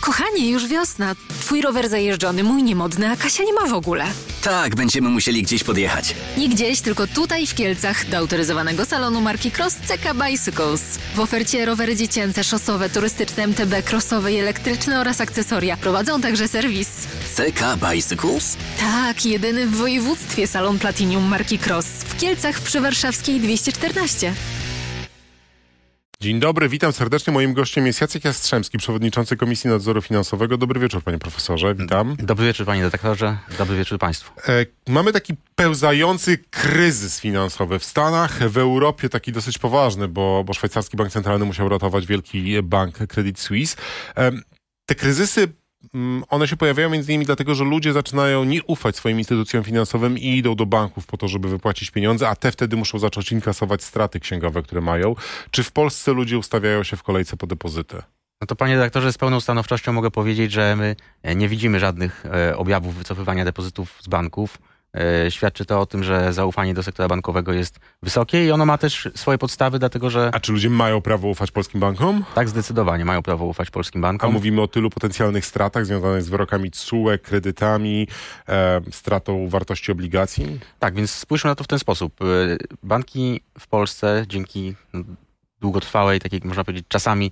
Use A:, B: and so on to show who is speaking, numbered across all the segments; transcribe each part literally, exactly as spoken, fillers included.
A: Kochanie, już wiosna. Twój rower zajeżdżony, mój niemodny, a Kasia nie ma w ogóle.
B: Tak, będziemy musieli gdzieś podjechać.
A: Nie gdzieś, tylko tutaj w Kielcach do autoryzowanego salonu marki Cross C K Bicycles. W ofercie rowery dziecięce, szosowe, turystyczne, M T B, crossowe i elektryczne oraz akcesoria. Prowadzą także serwis.
B: C K Bicycles?
A: Tak, jedyny w województwie salon Platinum marki Cross. W Kielcach przy Warszawskiej dwieście czternaście.
C: Dzień dobry, witam serdecznie. Moim gościem jest Jacek Jastrzębski, przewodniczący Komisji Nadzoru Finansowego. Dobry wieczór, panie profesorze, witam.
D: Dobry wieczór, panie redaktorze, dobry wieczór państwu.
C: E, mamy taki pełzający kryzys finansowy w Stanach, w Europie taki dosyć poważny, bo, bo szwajcarski bank centralny musiał ratować wielki bank Credit Suisse. E, te kryzysy, one się pojawiają między innymi dlatego, że ludzie zaczynają nie ufać swoim instytucjom finansowym i idą do banków po to, żeby wypłacić pieniądze, a te wtedy muszą zacząć inkasować straty księgowe, które mają. Czy w Polsce ludzie ustawiają się w kolejce po depozyty?
D: No to panie redaktorze, z pełną stanowczością mogę powiedzieć, że my nie widzimy żadnych e, objawów wycofywania depozytów z banków. E, świadczy to o tym, że zaufanie do sektora bankowego jest wysokie i ono ma też swoje podstawy, dlatego że...
C: A czy ludzie mają prawo ufać polskim bankom?
D: Tak, zdecydowanie mają prawo ufać polskim bankom.
C: A mówimy o tylu potencjalnych stratach związanych z wyrokami T S U E, kredytami, e, stratą wartości obligacji?
D: Tak, więc spójrzmy na to w ten sposób. Banki w Polsce dzięki długotrwałej, takiej można powiedzieć czasami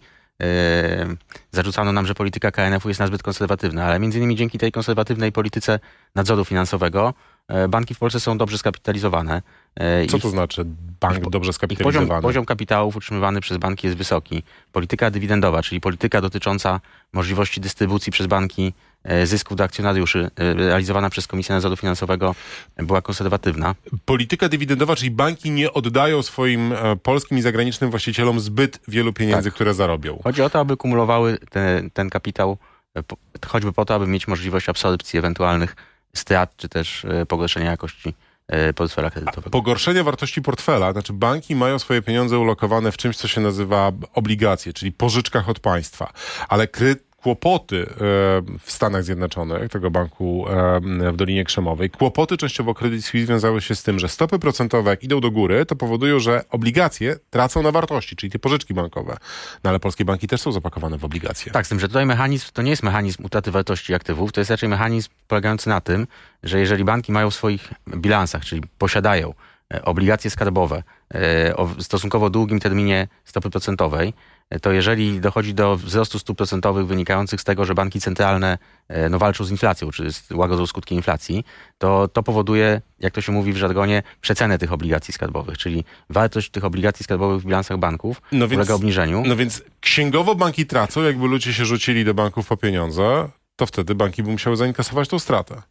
D: Yy, zarzucano nam, że polityka K N F u jest nazbyt konserwatywna, ale między innymi dzięki tej konserwatywnej polityce nadzoru finansowego yy, banki w Polsce są dobrze skapitalizowane. Yy,
C: Co
D: ich,
C: to znaczy bank
D: ich,
C: dobrze skapitalizowany?
D: Poziom, poziom kapitałów utrzymywany przez banki jest wysoki. Polityka dywidendowa, czyli polityka dotycząca możliwości dystrybucji przez banki yy, zysków do akcjonariuszy, yy, realizowana przez Komisję Nadzoru Finansowego, yy, była konserwatywna.
C: Polityka dywidendowa, czyli banki nie oddają swoim e, polskim i zagranicznym właścicielom zbyt wielu pieniędzy, tak, które zarobią.
D: Chodzi o to, aby kumulowały ten, ten kapitał, po, choćby po to, aby mieć możliwość absorpcji ewentualnych strat, czy też e, pogorszenia jakości e, portfela kredytowego.
C: A pogorszenie wartości portfela, znaczy banki mają swoje pieniądze ulokowane w czymś, co się nazywa obligacje, czyli pożyczkach od państwa, ale kry kłopoty w Stanach Zjednoczonych, tego banku w Dolinie Krzemowej, kłopoty częściowo Credit Suisse wiązały się z tym, że stopy procentowe jak idą do góry, to powodują, że obligacje tracą na wartości, czyli te pożyczki bankowe. No ale polskie banki też są zapakowane w obligacje.
D: Tak, z tym, że tutaj mechanizm to nie jest mechanizm utraty wartości aktywów, to jest raczej mechanizm polegający na tym, że jeżeli banki mają w swoich bilansach, czyli posiadają obligacje skarbowe o stosunkowo długim terminie stopy procentowej, to jeżeli dochodzi do wzrostu stóp procentowych wynikających z tego, że banki centralne no, walczą z inflacją, czy łagodzą skutki inflacji, to to powoduje, jak to się mówi w żargonie, przecenę tych obligacji skarbowych, czyli wartość tych obligacji skarbowych w bilansach banków no ulega więc, obniżeniu.
C: No więc księgowo banki tracą, jakby ludzie się rzucili do banków po pieniądze, to wtedy banki by musiały zainkasować tą stratę.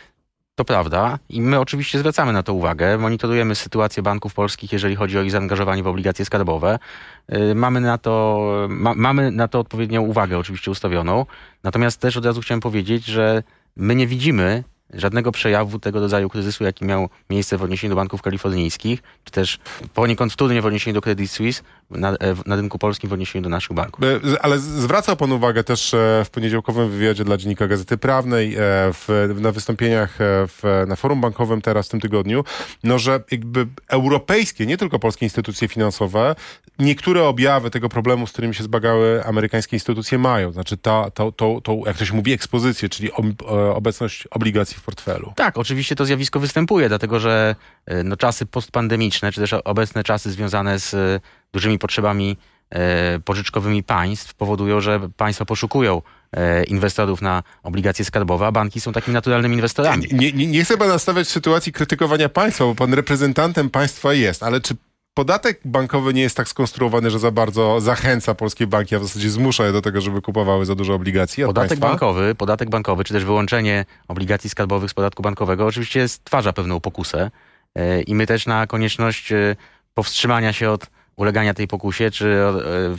D: To prawda i my oczywiście zwracamy na to uwagę. Monitorujemy sytuację banków polskich, jeżeli chodzi o ich zaangażowanie w obligacje skarbowe. Yy, mamy na to, ma, mamy na to odpowiednią uwagę oczywiście ustawioną. Natomiast też od razu chciałem powiedzieć, że my nie widzimy żadnego przejawu tego rodzaju kryzysu, jaki miał miejsce w odniesieniu do banków kalifornijskich, czy też poniekąd wtórnie w odniesieniu do Credit Suisse na, na rynku polskim w odniesieniu do naszych banków.
C: Ale zwracał pan uwagę też w poniedziałkowym wywiadzie dla Dziennika Gazety Prawnej, w, na wystąpieniach w, na forum bankowym teraz w tym tygodniu, no, że jakby europejskie, nie tylko polskie instytucje finansowe, niektóre objawy tego problemu, z którymi się zbagały amerykańskie instytucje mają. Znaczy ta, to, to, to, jak to się mówi, ekspozycję, czyli obecność obligacji w portfelu.
D: Tak, oczywiście to zjawisko występuje, dlatego że no, czasy postpandemiczne, czy też obecne czasy związane z dużymi potrzebami e, pożyczkowymi państw powodują, że państwa poszukują e, inwestorów na obligacje skarbowe, a banki są takimi naturalnymi inwestorami.
C: Nie, nie, nie chcę pana stawiać w sytuacji krytykowania państwa, bo pan reprezentantem państwa jest, ale czy podatek bankowy nie jest tak skonstruowany, że za bardzo zachęca polskie banki, a w zasadzie zmusza je do tego, żeby kupowały za dużo obligacji od
D: podatek
C: państwa?
D: bankowy, podatek bankowy, czy też wyłączenie obligacji skarbowych z podatku bankowego oczywiście stwarza pewną pokusę e, i my też na konieczność e, powstrzymania się od ulegania tej pokusie, czy e,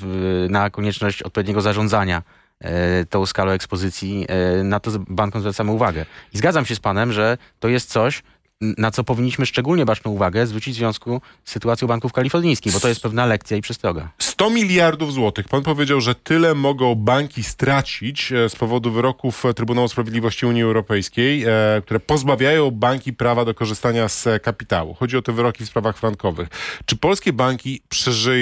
D: na konieczność odpowiedniego zarządzania e, tą skalą ekspozycji, e, na to bankom zwracamy uwagę. I zgadzam się z panem, że to jest coś, na co powinniśmy szczególnie baczną uwagę zwrócić w związku z sytuacją banków kalifornijskich, bo to jest pewna lekcja i przestroga.
C: sto miliardów złotych. Pan powiedział, że tyle mogą banki stracić z powodu wyroków Trybunału Sprawiedliwości Unii Europejskiej, które pozbawiają banki prawa do korzystania z kapitału. Chodzi o te wyroki w sprawach frankowych. Czy polskie banki przeżyją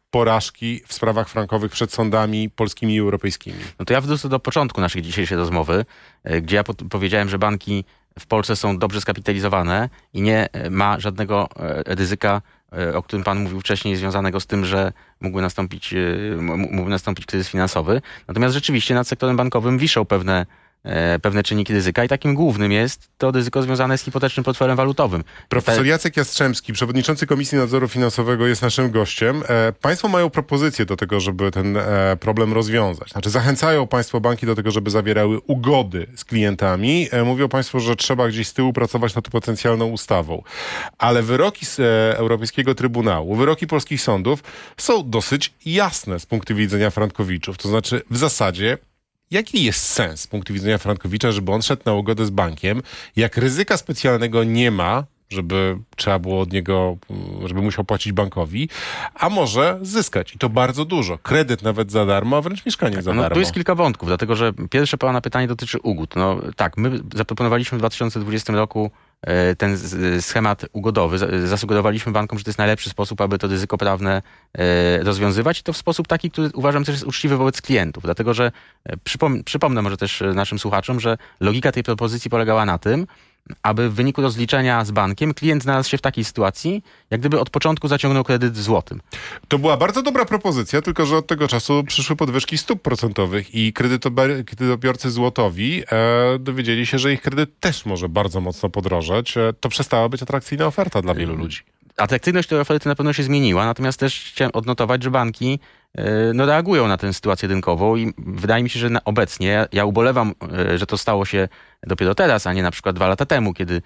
C: porażki w sprawach frankowych przed sądami polskimi i europejskimi.
D: No to ja wrócę do początku naszej dzisiejszej rozmowy, gdzie ja po- powiedziałem, że banki w Polsce są dobrze skapitalizowane i nie ma żadnego ryzyka, o którym pan mówił wcześniej, związanego z tym, że mógłby nastąpić, mógłby nastąpić kryzys finansowy. Natomiast rzeczywiście nad sektorem bankowym wiszą pewne pewne czynniki ryzyka i takim głównym jest to ryzyko związane z hipotecznym portfelem walutowym.
C: Profesor Jacek Jastrzębski, przewodniczący Komisji Nadzoru Finansowego, jest naszym gościem. E, państwo mają propozycję do tego, żeby ten e, problem rozwiązać. Znaczy zachęcają państwo banki do tego, żeby zawierały ugody z klientami. E, mówią państwo, że trzeba gdzieś z tyłu pracować nad potencjalną ustawą. Ale wyroki z e, Europejskiego Trybunału, wyroki polskich sądów są dosyć jasne z punktu widzenia frankowiczów. To znaczy w zasadzie jaki jest sens z punktu widzenia Frankowicza, żeby on szedł na ugodę z bankiem, jak ryzyka specjalnego nie ma, żeby trzeba było od niego, żeby musiał płacić bankowi, a może zyskać. I to bardzo dużo. Kredyt nawet za darmo, a wręcz mieszkanie
D: tak,
C: za
D: no,
C: darmo.
D: Tu jest kilka wątków, dlatego że pierwsze pana pytanie dotyczy ugód. No tak, my zaproponowaliśmy w dwa tysiące dwudziestym roku ten schemat ugodowy. Zasugerowaliśmy bankom, że to jest najlepszy sposób, aby to ryzyko prawne rozwiązywać i to w sposób taki, który uważam też jest uczciwy wobec klientów. Dlatego, że przypom- przypomnę może też naszym słuchaczom, że logika tej propozycji polegała na tym, aby w wyniku rozliczenia z bankiem klient znalazł się w takiej sytuacji, jak gdyby od początku zaciągnął kredyt w złotym.
C: To była bardzo dobra propozycja, tylko że od tego czasu przyszły podwyżki stóp procentowych i kredytobi- kredytobiorcy złotowi e, dowiedzieli się, że ich kredyt też może bardzo mocno podrożeć. E, to przestała być atrakcyjna oferta dla wielu ludzi.
D: Atrakcyjność tej oferty na pewno się zmieniła, natomiast też chciałem odnotować, że banki no, reagują na tę sytuację rynkową i wydaje mi się, że na obecnie, ja ubolewam, że to stało się dopiero teraz, a nie na przykład dwa lata temu, kiedy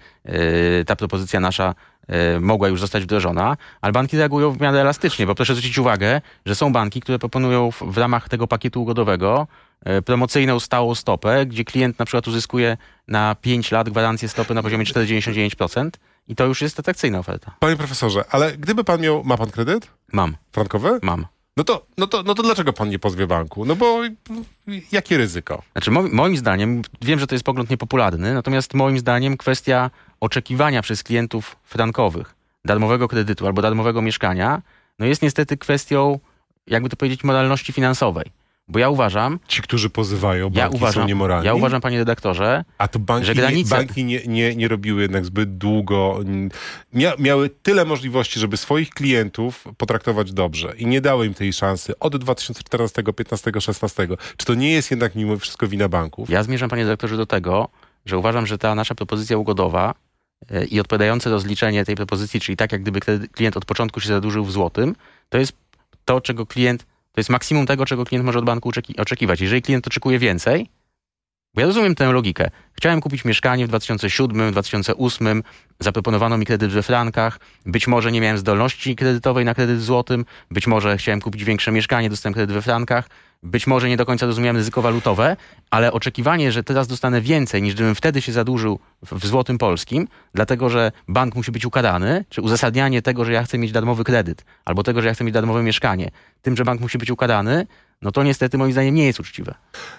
D: ta propozycja nasza mogła już zostać wdrożona, ale banki reagują w miarę elastycznie, bo proszę zwrócić uwagę, że są banki, które proponują w, w ramach tego pakietu ugodowego promocyjną stałą stopę, gdzie klient na przykład uzyskuje na pięć lat gwarancję stopy na poziomie cztery przecinek dziewięćdziesiąt dziewięć procent i to już jest atrakcyjna oferta.
C: Panie profesorze, ale gdyby pan miał, ma pan kredyt?
D: Mam.
C: Frankowy?
D: Mam.
C: No to, no, to, no to dlaczego pan nie pozwie banku? No bo jakie ryzyko?
D: Znaczy mo- moim zdaniem, wiem, że to jest pogląd niepopularny, natomiast moim zdaniem kwestia oczekiwania przez klientów frankowych darmowego kredytu albo darmowego mieszkania, no jest niestety kwestią, jakby to powiedzieć, moralności finansowej. Bo ja uważam...
C: Ci, którzy pozywają banki,
D: ja uważam,
C: są niemoralni?
D: Ja uważam, panie redaktorze,
C: A to banki,
D: że granice...
C: nie, banki nie, nie, nie robiły jednak zbyt długo. Mia, miały tyle możliwości, żeby swoich klientów potraktować dobrze i nie dały im tej szansy od dwa tysiące czternastego, piętnastego, szesnastego. Czy to nie jest jednak mimo wszystko wina banków?
D: Ja zmierzam, panie redaktorze, do tego, że uważam, że ta nasza propozycja ugodowa yy, i odpowiadające rozliczenie tej propozycji, czyli tak jak gdyby klient od początku się zadłużył w złotym, to jest to, czego klient... To jest maksimum tego, czego klient może od banku oczeki- oczekiwać. Jeżeli klient oczekuje więcej, bo ja rozumiem tę logikę. Chciałem kupić mieszkanie w dwa tysiące siódmym, dwa tysiące ósmym, zaproponowano mi kredyt we frankach, być może nie miałem zdolności kredytowej na kredyt w złotym, być może chciałem kupić większe mieszkanie, dostałem kredyt we frankach, być może nie do końca rozumiałem ryzyko walutowe, ale oczekiwanie, że teraz dostanę więcej niż gdybym wtedy się zadłużył w, w złotym polskim, dlatego że bank musi być ukarany, czy uzasadnianie tego, że ja chcę mieć darmowy kredyt, albo tego, że ja chcę mieć darmowe mieszkanie, tym, że bank musi być ukarany, no to niestety moim zdaniem nie jest uczciwe.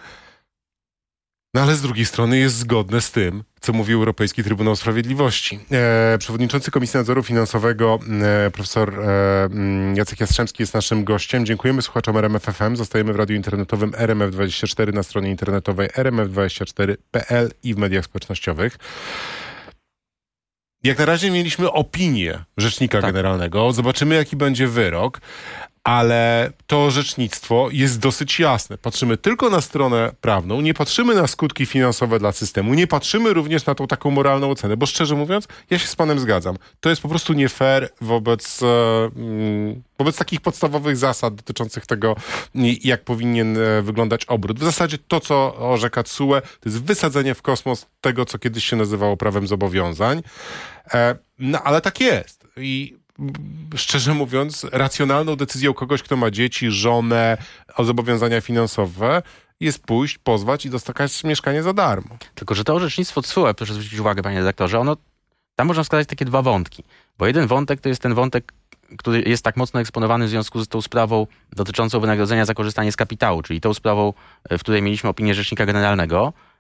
C: No ale z drugiej strony jest zgodne z tym, co mówi Europejski Trybunał Sprawiedliwości. E, przewodniczący Komisji Nadzoru Finansowego, e, profesor e, Jacek Jastrzębski jest naszym gościem. Dziękujemy słuchaczom R M F F M. Zostajemy w radiu internetowym R M F dwadzieścia cztery na stronie internetowej R M F dwadzieścia cztery kropka P L i w mediach społecznościowych. Jak na razie mieliśmy opinię Rzecznika
D: tak.
C: Generalnego. Zobaczymy, jaki będzie wyrok. Ale to orzecznictwo jest dosyć jasne. Patrzymy tylko na stronę prawną, nie patrzymy na skutki finansowe dla systemu, nie patrzymy również na tą taką moralną ocenę, bo szczerze mówiąc, ja się z panem zgadzam. To jest po prostu nie fair wobec, e, wobec takich podstawowych zasad dotyczących tego, jak powinien wyglądać obrót. W zasadzie to, co orzeka T S U E, to jest wysadzenie w kosmos tego, co kiedyś się nazywało prawem zobowiązań. E, no ale tak jest. I szczerze mówiąc, racjonalną decyzją kogoś, kto ma dzieci, żonę, o zobowiązania finansowe, jest pójść, pozwać i dostać mieszkanie za darmo.
D: Tylko że to orzecznictwo T S U E, proszę zwrócić uwagę, panie redaktorze, ono, tam można wskazać takie dwa wątki. Bo jeden wątek to jest ten wątek, który jest tak mocno eksponowany w związku z tą sprawą dotyczącą wynagrodzenia za korzystanie z kapitału, czyli tą sprawą, w której mieliśmy opinię Rzecznika Generalnego,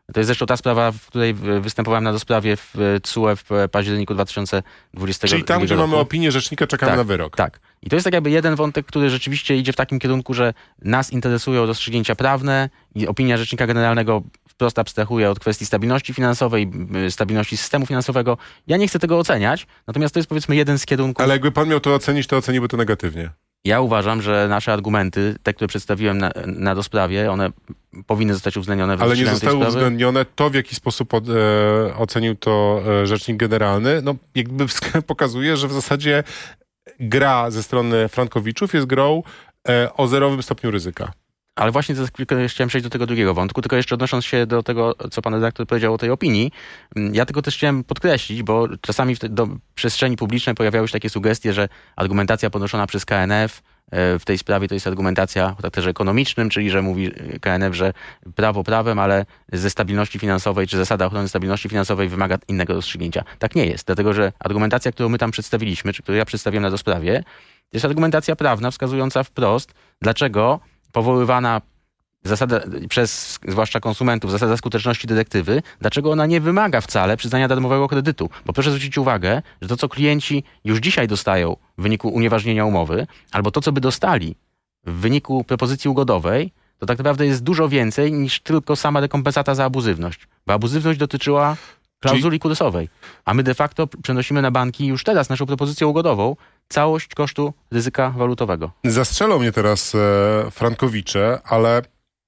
D: To jest zresztą ta sprawa, w której występowałem na rozprawie w T S U E w październiku dwa tysiące dwudziestego
C: Czyli tam,
D: roku.
C: gdzie mamy opinię rzecznika, czekamy
D: tak,
C: na wyrok.
D: Tak. I to jest tak jakby jeden wątek, który rzeczywiście idzie w takim kierunku, że nas interesują rozstrzygnięcia prawne i opinia Rzecznika Generalnego wprost abstrahuje od kwestii stabilności finansowej, stabilności systemu finansowego. Ja nie chcę tego oceniać, natomiast to jest powiedzmy jeden z kierunków.
C: Ale jakby pan miał to ocenić, to oceniłby to negatywnie.
D: Ja uważam, że nasze argumenty, te, które przedstawiłem na, na rozprawie, one powinny zostać uwzględnione w
C: Ale nie
D: rozstrzyganiu tej
C: zostały
D: sprawy.
C: uwzględnione. To, w jaki sposób od, e, ocenił to e, Rzecznik Generalny, no jakby pokazuje, że w zasadzie gra ze strony frankowiczów jest grą e, o zerowym stopniu ryzyka.
D: Ale właśnie za chwilkę chciałem przejść do tego drugiego wątku, tylko jeszcze odnosząc się do tego, co pan redaktor powiedział o tej opinii, ja tylko też chciałem podkreślić, bo czasami w te, do przestrzeni publicznej pojawiały się takie sugestie, że argumentacja podnoszona przez K N F w tej sprawie to jest argumentacja o charakterze ekonomicznym, czyli że mówi K N F, że prawo prawem, ale ze stabilności finansowej, czy zasada ochrony stabilności finansowej wymaga innego rozstrzygnięcia. Tak nie jest, dlatego że argumentacja, którą my tam przedstawiliśmy, czy którą ja przedstawiłem na rozprawie, to jest argumentacja prawna wskazująca wprost, dlaczego powoływana zasada, przez zwłaszcza konsumentów, zasada skuteczności dyrektywy, dlaczego ona nie wymaga wcale przyznania darmowego kredytu. Bo proszę zwrócić uwagę, że to, co klienci już dzisiaj dostają w wyniku unieważnienia umowy, albo to, co by dostali w wyniku propozycji ugodowej, to tak naprawdę jest dużo więcej niż tylko sama rekompensata za abuzywność. Bo abuzywność dotyczyła klauzuli kursowej. A my de facto przenosimy na banki już teraz naszą propozycją ugodową całość kosztu ryzyka walutowego.
C: Zastrzelą mnie teraz e, frankowicze, ale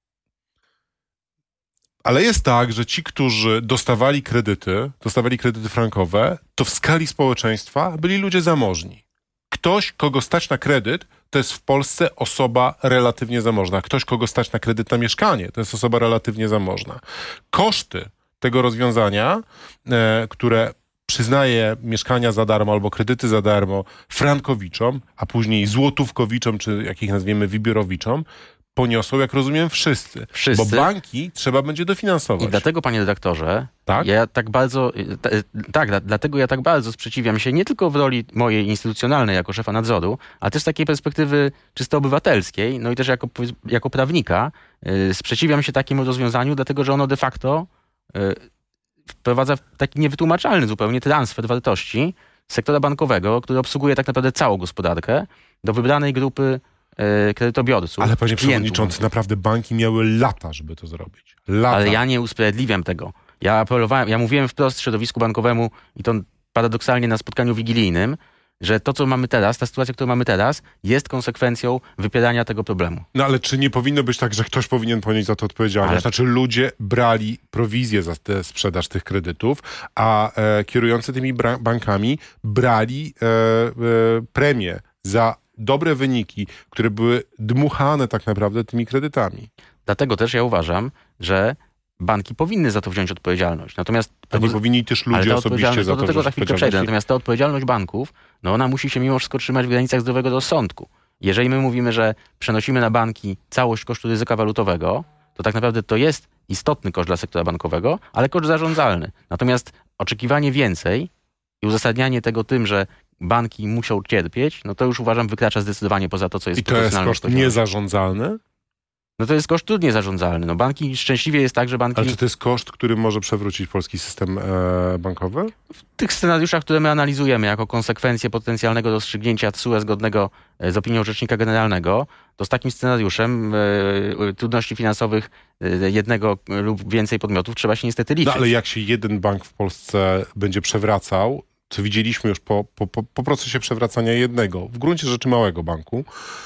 C: ale jest tak, że ci, którzy dostawali kredyty, dostawali kredyty frankowe, to w skali społeczeństwa byli ludzie zamożni. Ktoś, kogo stać na kredyt, to jest w Polsce osoba relatywnie zamożna. Ktoś, kogo stać na kredyt na mieszkanie, to jest osoba relatywnie zamożna. Koszty tego rozwiązania, e, które przyznaje mieszkania za darmo albo kredyty za darmo frankowiczom, a później złotówkowiczom, czy jak ich nazwiemy, wibierowiczom, poniosą, jak rozumiem, wszyscy.
D: Wszyscy.
C: Bo banki trzeba będzie dofinansować.
D: I dlatego, panie redaktorze,
C: tak?
D: ja tak bardzo, t- tak, dla- dlatego ja tak bardzo sprzeciwiam się nie tylko w roli mojej instytucjonalnej jako szefa nadzoru, ale też z takiej perspektywy czysto obywatelskiej, no i też jako, jako prawnika, yy, sprzeciwiam się takiemu rozwiązaniu, dlatego że ono de facto yy, wprowadza taki niewytłumaczalny zupełnie transfer wartości sektora bankowego, który obsługuje tak naprawdę całą gospodarkę, do wybranej grupy yy, kredytobiorców.
C: Ale panie
D: klientów.
C: przewodniczący, naprawdę banki miały lata, żeby to zrobić. Lata.
D: Ale ja nie usprawiedliwiam tego. Ja apelowałem, ja mówiłem wprost środowisku bankowemu i to paradoksalnie na spotkaniu wigilijnym, że to, co mamy teraz, ta sytuacja, którą mamy teraz, jest konsekwencją wypierania tego problemu.
C: No ale czy nie powinno być tak, że ktoś powinien ponieść za to odpowiedzialność?
D: Ale...
C: Znaczy ludzie brali prowizję za tę sprzedaż tych kredytów, a e, kierujący tymi bra- bankami brali e, e, premię za dobre wyniki, które były dmuchane tak naprawdę tymi kredytami.
D: Dlatego też ja uważam, że banki powinny za to wziąć odpowiedzialność. Natomiast
C: A nie powinni też ludzie osobiście za to
D: do tego za chwilkę przejdę. Natomiast ta odpowiedzialność banków, no ona musi się mimo wszystko trzymać w granicach zdrowego rozsądku. Jeżeli my mówimy, że przenosimy na banki całość kosztu ryzyka walutowego, to tak naprawdę to jest istotny koszt dla sektora bankowego, ale koszt zarządzalny. Natomiast oczekiwanie więcej i uzasadnianie tego tym, że banki muszą cierpieć, no to już uważam wykracza zdecydowanie poza to, co jest
C: I to jest koszt
D: poziomem.
C: niezarządzalny?
D: No to jest koszt trudnie zarządzalny. No banki, szczęśliwie jest tak, że banki...
C: Ale czy to jest koszt, który może przewrócić polski system e, bankowy?
D: W tych scenariuszach, które my analizujemy jako konsekwencje potencjalnego rozstrzygnięcia T S U E zgodnego z opinią Rzecznika Generalnego, to z takim scenariuszem e, trudności finansowych e, jednego lub więcej podmiotów trzeba się niestety liczyć.
C: No ale jak się jeden bank w Polsce będzie przewracał, co widzieliśmy już po, po, po, po procesie przewracania jednego, w gruncie rzeczy małego banku,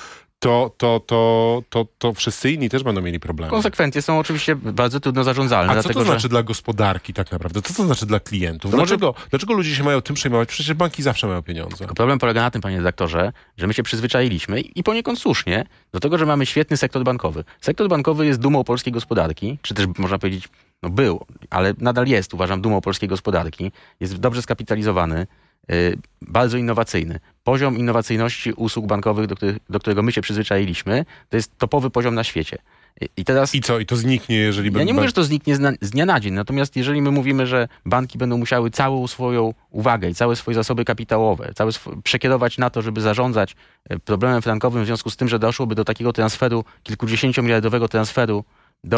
C: to, to, to, to, to wszyscy inni też będą mieli problemy.
D: Konsekwencje są oczywiście bardzo trudno zarządzalne.
C: A
D: dlatego,
C: co to znaczy
D: że...
C: dla gospodarki tak naprawdę? Co to znaczy dla klientów?
D: To
C: Dlaczego,
D: znaczy...
C: dlaczego ludzie się mają tym przejmować? Przecież banki zawsze mają pieniądze.
D: Tylko problem polega na tym, panie redaktorze, że my się przyzwyczailiśmy i poniekąd słusznie do tego, że mamy świetny sektor bankowy. Sektor bankowy jest dumą polskiej gospodarki, czy też można powiedzieć, no był, ale nadal jest, uważam, dumą polskiej gospodarki. Jest dobrze skapitalizowany, yy, bardzo innowacyjny. Poziom innowacyjności usług bankowych, do, których, do którego my się przyzwyczailiśmy, to jest topowy poziom na świecie. I teraz...
C: I co? I to zniknie, jeżeli...
D: Ja nie mówię, że to zniknie z, na, z dnia na dzień, natomiast jeżeli my mówimy, że banki będą musiały całą swoją uwagę i całe swoje zasoby kapitałowe całe sw- przekierować na to, żeby zarządzać problemem frankowym w związku z tym, że doszłoby do takiego transferu, kilkudziesięciomiliardowego transferu do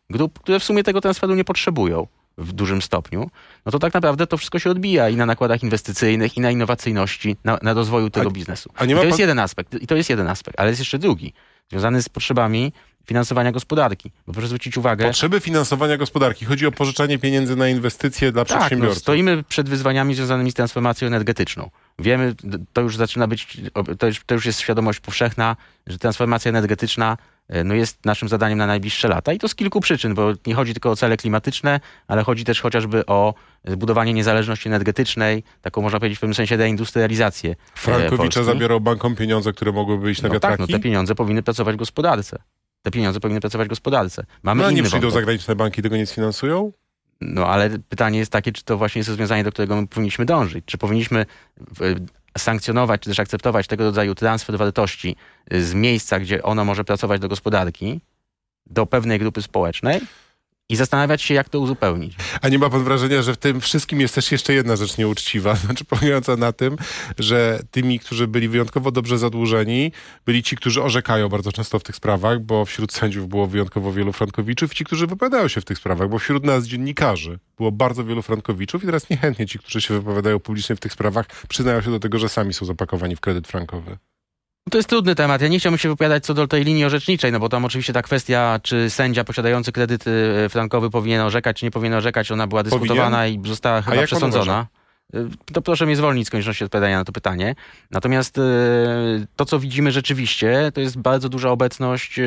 D: grup, które w sumie tego transferu nie potrzebują w dużym stopniu, no to tak naprawdę to wszystko się odbija i na nakładach inwestycyjnych, i na innowacyjności, na, na rozwoju tego
C: a,
D: biznesu.
C: A nie
D: I
C: ma
D: to jest
C: pan...
D: jeden aspekt, i to jest jeden aspekt, ale jest jeszcze drugi, związany z potrzebami finansowania gospodarki. Bo proszę zwrócić uwagę...
C: Potrzeby finansowania gospodarki. Chodzi o pożyczanie pieniędzy na inwestycje dla
D: tak,
C: przedsiębiorców.
D: No, stoimy przed wyzwaniami związanymi z transformacją energetyczną. Wiemy, to już zaczyna być, to już, to już jest świadomość powszechna, że transformacja energetyczna no, jest naszym zadaniem na najbliższe lata i to z kilku przyczyn, bo nie chodzi tylko o cele klimatyczne, ale chodzi też chociażby o zbudowanie niezależności energetycznej, taką można powiedzieć w pewnym sensie deindustrializację
C: Frankowicza zabierał bankom pieniądze, które mogłyby iść na
D: no
C: wiatraki?
D: Tak, no te pieniądze powinny pracować w gospodarce. Te pieniądze powinny pracować w gospodarce. Mamy
C: no a
D: inny
C: nie przyjdą
D: wątek.
C: zagraniczne banki, tego nie sfinansują?
D: No ale pytanie jest takie, czy to właśnie jest rozwiązanie, do którego my powinniśmy dążyć. Czy powinniśmy sankcjonować, czy też akceptować tego rodzaju transfer wartości z miejsca, gdzie ono może pracować do gospodarki, do pewnej grupy społecznej i zastanawiać się, jak to uzupełnić.
C: A nie ma pan wrażenia, że w tym wszystkim jest też jeszcze jedna rzecz nieuczciwa, znaczy polegająca na tym, że tymi, którzy byli wyjątkowo dobrze zadłużeni, byli ci, którzy orzekają bardzo często w tych sprawach, bo wśród sędziów było wyjątkowo wielu frankowiczów i ci, którzy wypowiadają się w tych sprawach, bo wśród nas dziennikarzy było bardzo wielu frankowiczów i teraz niechętnie ci, którzy się wypowiadają publicznie w tych sprawach, przyznają się do tego, że sami są zapakowani w kredyt frankowy.
D: To jest trudny temat. Ja nie chciałbym się wypowiadać co do tej linii orzeczniczej, no bo tam oczywiście ta kwestia, czy sędzia posiadający kredyt frankowy powinien orzekać, czy nie powinien orzekać, ona była dyskutowana powinien? I została chyba przesądzona. To proszę mnie zwolnić z konieczności odpowiadania na to pytanie. Natomiast to, co widzimy rzeczywiście, to jest bardzo duża obecność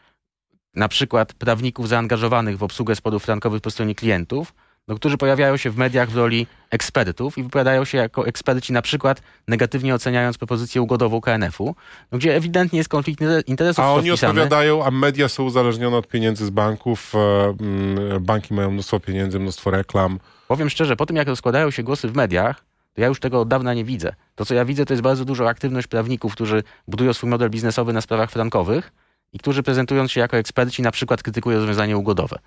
D: na przykład prawników zaangażowanych w obsługę sporów frankowych po stronie klientów, no, którzy pojawiają się w mediach w roli ekspertów i wypowiadają się jako eksperci na przykład negatywnie oceniając propozycję ugodową K N F-u, no, gdzie ewidentnie jest konflikt interesów.
C: A oni
D: wpisany.
C: odpowiadają, a media są uzależnione od pieniędzy z banków, banki mają mnóstwo pieniędzy, mnóstwo reklam.
D: Powiem szczerze, po tym jak rozkładają się głosy w mediach, to ja już tego od dawna nie widzę. To, co ja widzę, to jest bardzo duża aktywność prawników, którzy budują swój model biznesowy na sprawach frankowych i którzy prezentując się jako eksperci na przykład krytykują rozwiązanie ugodowe.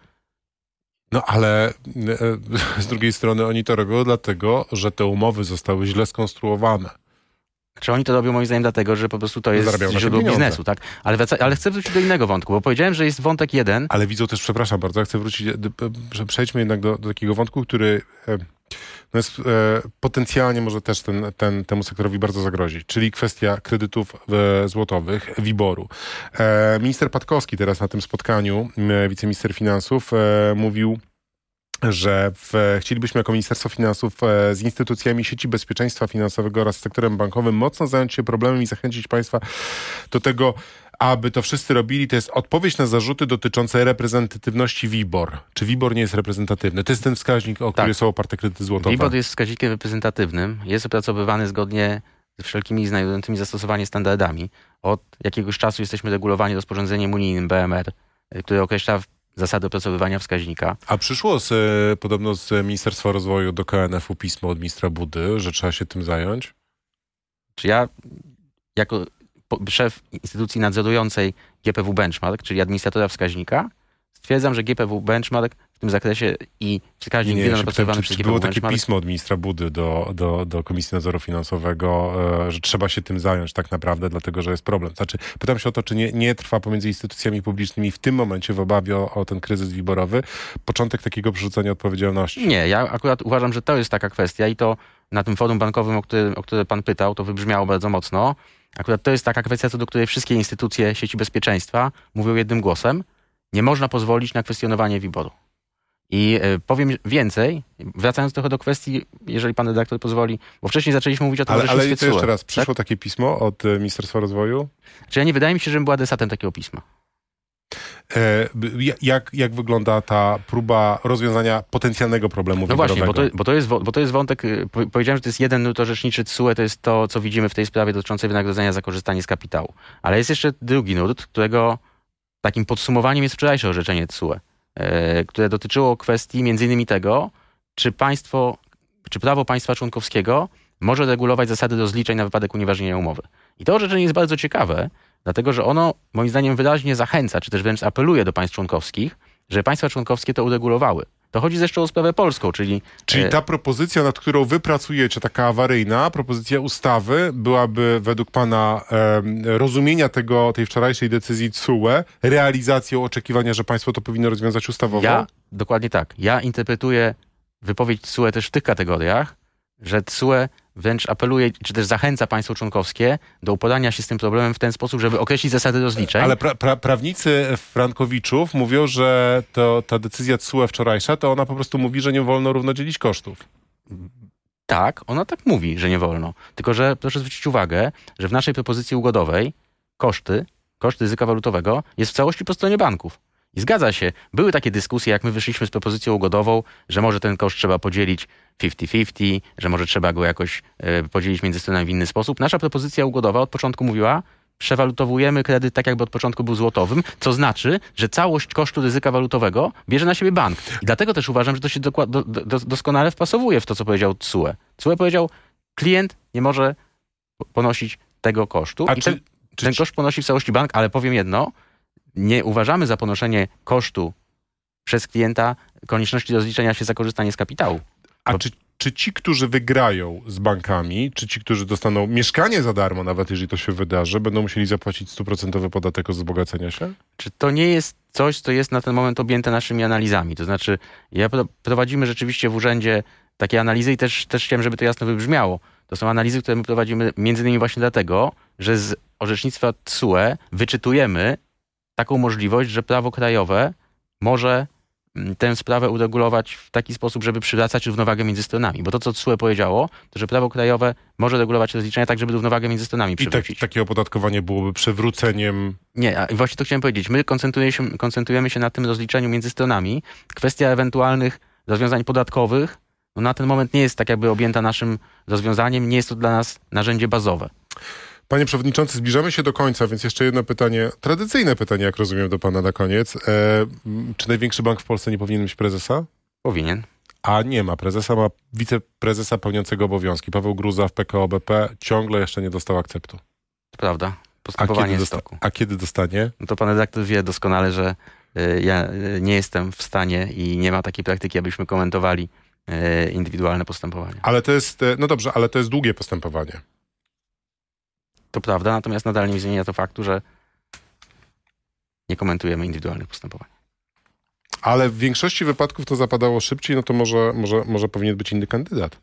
C: No ale e, z drugiej strony oni to robią dlatego, że te umowy zostały źle skonstruowane.
D: Czy oni to robią moim zdaniem dlatego, że po prostu to jest źródło biznesu, tak? Ale, wraca, ale chcę wrócić do innego wątku, bo powiedziałem, że jest wątek jeden.
C: Ale widzą też, przepraszam bardzo, ja chcę wrócić, że przejdźmy jednak do, do takiego wątku, który e, no jest e, potencjalnie może też ten, ten, temu sektorowi bardzo zagrozić, czyli kwestia kredytów e, złotowych, WIBOR-u. E, minister Patkowski teraz na tym spotkaniu, e, wiceminister finansów, e, mówił, że w, chcielibyśmy jako Ministerstwo Finansów e, z instytucjami sieci bezpieczeństwa finansowego oraz sektorem bankowym mocno zająć się problemem i zachęcić państwa do tego, aby to wszyscy robili. To jest odpowiedź na zarzuty dotyczące reprezentatywności WIBOR. Czy WIBOR nie jest reprezentatywny? To jest ten wskaźnik, o który tak. są oparte kredyty złotowe.
D: WIBOR jest wskaźnikiem reprezentatywnym. Jest opracowywany zgodnie ze wszelkimi znajdującymi zastosowanie standardami. Od jakiegoś czasu jesteśmy regulowani rozporządzeniem unijnym B M R, które określa zasady opracowywania wskaźnika.
C: A przyszło z, podobno z Ministerstwa Rozwoju do K N F-u pismo od ministra Budy, że trzeba się tym zająć?
D: Czy ja jako szef instytucji nadzorującej G P W Benchmark, czyli administratora wskaźnika, stwierdzam, że G P W Benchmark w tym zakresie i wskaźnik
C: nie, nie,
D: opracowany przez G P W
C: było
D: Benchmark...
C: takie pismo od ministra Budy do, do, do Komisji Nadzoru Finansowego, e, że trzeba się tym zająć tak naprawdę, dlatego że jest problem. Znaczy, pytam się o to, czy nie, nie trwa pomiędzy instytucjami publicznymi w tym momencie w obawie o, o ten kryzys wiborowy początek takiego przerzucenia odpowiedzialności?
D: Nie, ja akurat uważam, że to jest taka kwestia i to na tym forum bankowym, o które, o które pan pytał, to wybrzmiało bardzo mocno. Akurat to jest taka kwestia, co do której wszystkie instytucje sieci bezpieczeństwa mówią jednym głosem. Nie można pozwolić na kwestionowanie wiboru. I y, powiem więcej, wracając trochę do kwestii, jeżeli pan redaktor pozwoli, bo wcześniej zaczęliśmy mówić o tym,
C: ale,
D: że
C: ale
D: się
C: to jeszcze raz,
D: tak?
C: przyszło takie pismo od y, Ministerstwa Rozwoju?
D: Czy ja nie wydaje mi się, żebym był adresatem takiego pisma.
C: E, jak, jak wygląda ta próba rozwiązania potencjalnego problemu
D: No właśnie,
C: wiborowego?
D: bo to, bo, to jest, bo to jest wątek, powiedziałem, że to jest jeden nurt orzeczniczy T S U E, to jest to, co widzimy w tej sprawie dotyczącej wynagrodzenia za korzystanie z kapitału. Ale jest jeszcze drugi nurt, którego takim podsumowaniem jest wczorajsze orzeczenie T S U E, e, które dotyczyło kwestii między innymi tego, czy państwo, czy prawo państwa członkowskiego może regulować zasady rozliczeń na wypadek unieważnienia umowy. I to orzeczenie jest bardzo ciekawe, dlatego że ono moim zdaniem wyraźnie zachęca, czy też wręcz apeluje do państw członkowskich, że państwa członkowskie to uregulowały. to chodzi zresztą o sprawę polską, czyli...
C: Czyli ta propozycja, nad którą wy pracujecie, taka awaryjna, propozycja ustawy, byłaby według pana e, rozumienia tego, tej wczorajszej decyzji T S U E realizacją oczekiwania, że państwo to powinno rozwiązać ustawowo?
D: Ja, dokładnie tak. Ja interpretuję wypowiedź T S U E też w tych kategoriach, że T S U E wręcz apeluje, czy też zachęca państwo członkowskie do uporania się z tym problemem w ten sposób, żeby określić zasady rozliczeń.
C: Ale pra, pra, prawnicy Frankowiczów mówią, że to, ta decyzja T S U E wczorajsza, to ona po prostu mówi, że nie wolno równo dzielić kosztów.
D: Tak, ona tak mówi, że nie wolno. Tylko że proszę zwrócić uwagę, że w naszej propozycji ugodowej koszty, koszt ryzyka walutowego jest w całości po stronie banków. I zgadza się, były takie dyskusje, jak my wyszliśmy z propozycją ugodową, że może ten koszt trzeba podzielić pięćdziesiąt pięćdziesiąt, że może trzeba go jakoś e, podzielić między stronami w inny sposób. Nasza propozycja ugodowa od początku mówiła, przewalutowujemy kredyt tak, jakby od początku był złotowym, co znaczy, że całość kosztu ryzyka walutowego bierze na siebie bank. I dlatego też uważam, że to się dokład, do, do, doskonale wpasowuje w to, co powiedział T S U E. T S U E powiedział, klient nie może ponosić tego kosztu.
C: A
D: I
C: czy,
D: ten,
C: czy,
D: ten koszt ponosi w całości bank, ale powiem jedno, nie uważamy za ponoszenie kosztu przez klienta konieczności rozliczenia się za korzystanie z kapitału.
C: A
D: Bo...
C: czy, czy ci, którzy wygrają z bankami, czy ci, którzy dostaną mieszkanie za darmo, nawet jeżeli to się wydarzy, będą musieli zapłacić stuprocentowy podatek od wzbogacenia się?
D: Czy to nie jest coś, co jest na ten moment objęte naszymi analizami? To znaczy, ja prowadzimy rzeczywiście w urzędzie takie analizy i też, też chciałem, żeby to jasno wybrzmiało. To są analizy, które my prowadzimy między innymi właśnie dlatego, że z orzecznictwa T S U E wyczytujemy taką możliwość, że prawo krajowe może tę sprawę uregulować w taki sposób, żeby przywracać równowagę między stronami. Bo to, co T S U E powiedziało, to że prawo krajowe może regulować rozliczenia tak, żeby równowagę między stronami przywrócić.
C: I tak, takie opodatkowanie byłoby przywróceniem...
D: Nie, a właśnie to chciałem powiedzieć. My koncentrujemy się, koncentrujemy się na tym rozliczeniu między stronami. Kwestia ewentualnych rozwiązań podatkowych no na ten moment nie jest tak jakby objęta naszym rozwiązaniem. Nie jest to dla nas narzędzie bazowe.
C: Panie Przewodniczący, zbliżamy się do końca, więc jeszcze jedno pytanie, tradycyjne pytanie, jak rozumiem, do Pana na koniec. E, czy największy bank w Polsce nie powinien mieć prezesa?
D: Powinien.
C: A nie ma prezesa, ma wiceprezesa pełniącego obowiązki. Paweł Gruza w P K O B P ciągle jeszcze nie dostał akceptu.
D: To prawda.
C: A
D: Postępowanie
C: kiedy,
D: jest w
C: dosta-
D: toku.
C: a kiedy dostanie?
D: No to pan redaktor wie doskonale, że y, ja y, nie jestem w stanie i nie ma takiej praktyki, abyśmy komentowali y, indywidualne postępowania.
C: Ale to jest, no dobrze, ale to jest długie postępowanie.
D: To prawda, natomiast nadal nie zmienia to faktu, że nie komentujemy indywidualnych postępowań.
C: Ale w większości wypadków to zapadało szybciej, no to może, może, może powinien być inny kandydat.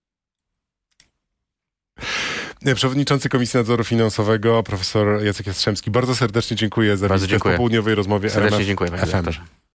C: Przewodniczący Komisji Nadzoru Finansowego, profesor Jacek Jastrzębski, bardzo serdecznie dziękuję za wizytę w popołudniowej rozmowie
D: Serdecznie
C: R M F
D: dziękuję, panie
C: F M.
D: redaktorze.